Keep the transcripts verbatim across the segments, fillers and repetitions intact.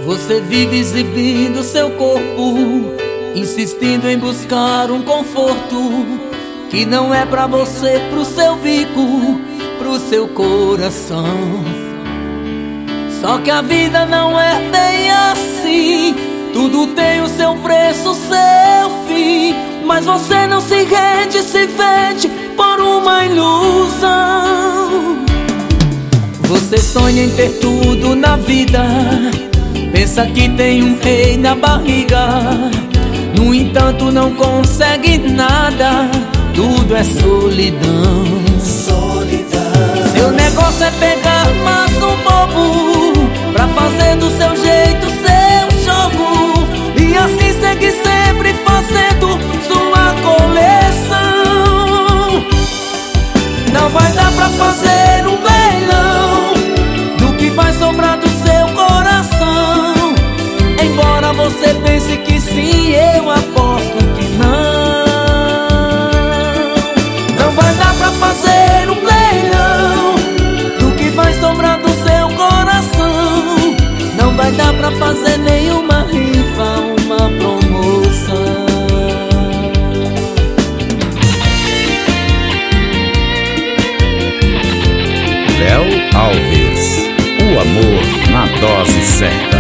Você vive exibindo seu corpo, insistindo em buscar um conforto que não é pra você, pro seu bico, pro seu coração. Só que a vida não é bem assim, tudo tem o seu preço, seu fim. Mas você não se rende, se vende por uma ilusão. Você sonha em ter tudo na vida, pensa que tem um rei na barriga. No entanto não consegue nada, tudo é solidão. Solidão. Seu negócio é pegar mais um bobo pra fazer do seu jeito seu jogo, e assim segue sempre fazendo sua coleção. Não vai dar pra fazer um leilão do que vai sobrar do seu coração. Embora você pense que sim, eu aposto que não. Não vai dar pra fazer um leilão do que vai sobrar do seu coração. Não vai dar pra fazer nenhuma rifa, uma promoção. Léo Alves, o amor na dose certa.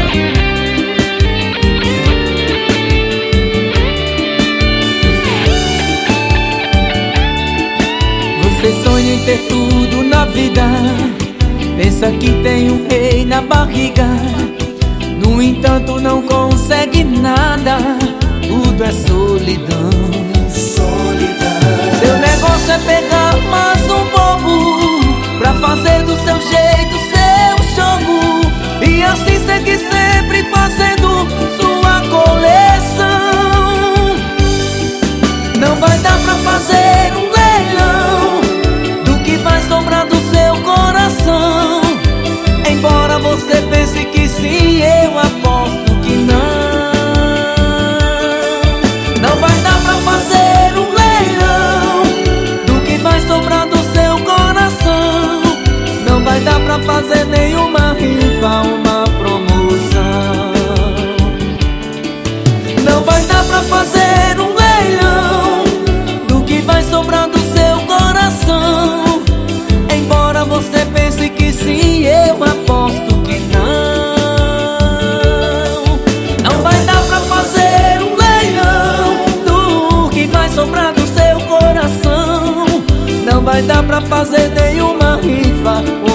Você sonha em ter tudo na vida, pensa que tem um rei na barriga. No entanto não consegue nada, tudo é solidão. Solidão. Seu negócio é pegar mais um bobo pra fazer do seu jeito seu jogo, e assim segue sempre fazendo sua coleção. Não vai dar pra fazer um leilão do que vai sobrar do seu coração. Embora você pense que sim, eu aposto que não. Não vai dar pra fazer um leilão do que vai sobrar do seu coração. Não vai dar pra fazer nenhuma rifa, uma promoção. Não vai dar pra fazer um leilão do que vai sobrar do seu coração. Embora você pense que sim, eu aposto que não. Não vai dar pra fazer um leilão do que vai sobrar do seu coração. Não vai dar pra fazer nenhuma rifa.